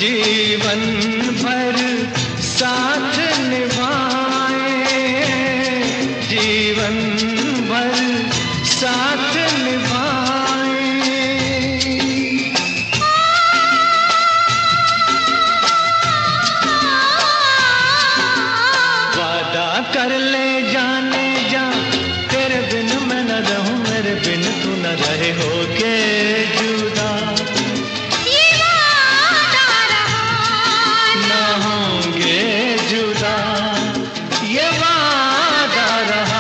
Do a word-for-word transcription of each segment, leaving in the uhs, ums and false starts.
जीवन भर साथ निभाए, जीवन भर साथ निभाए। वादा कर ले जाने जा, तेरे बिन मैं न रहूं, मेरे बिन तू न रहे, होके जुदा। ये वादा रहा न होंगे जुदा, ये वादा रहा।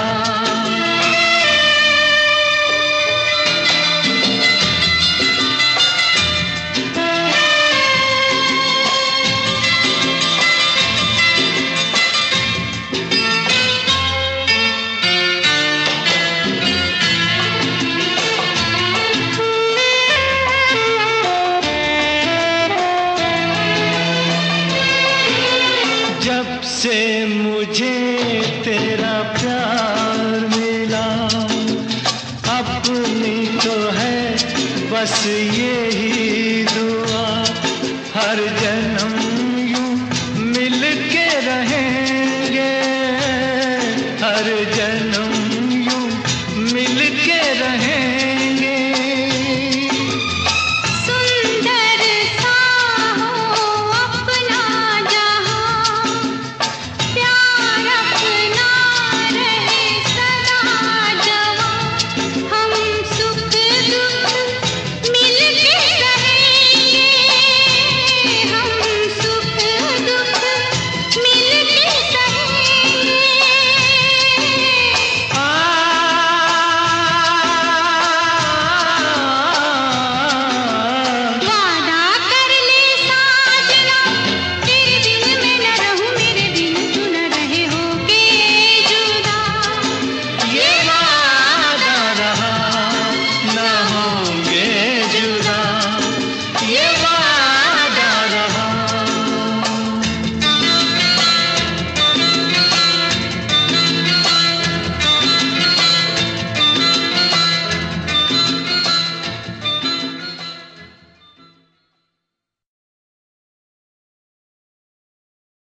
जब से मुझे तेरा प्यार मिला, अपनी तो है बस यही दुआ, हर जन्म